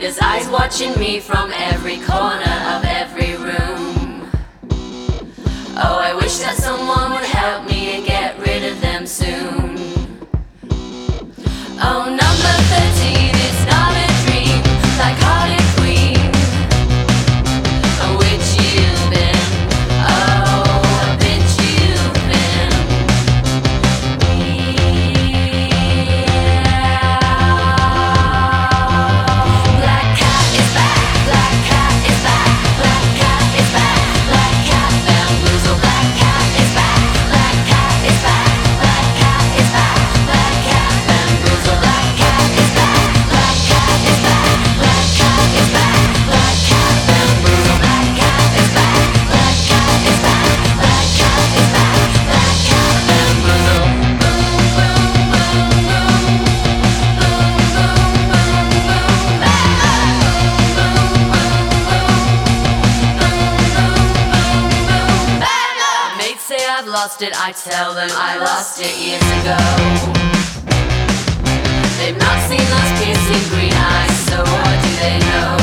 There's eyes watching me from every corner of every room. Oh, I wish that someone would help me and get rid of them soon. Oh, number 13, it's not a dream, like Harley Quinn. Oh, which you've been, oh, a bitch you've been. Black cat is back, black cat is back, black cat is back, black cat bamboozle. Black cat is back, black cat is back, black cat is back, black cat bamboozle. Black cat is back, black cat is back, black cat is back, black cat bamboozle. Black cat is back, black cat is back, black cat is back, black cat bamboozle. Boom, boom, boom, boom, boom, boom, boom, boom, bang. Mates say I've lost it, I tell them I lost it years ago. They've not seen those piercing green eyes, so what do they know?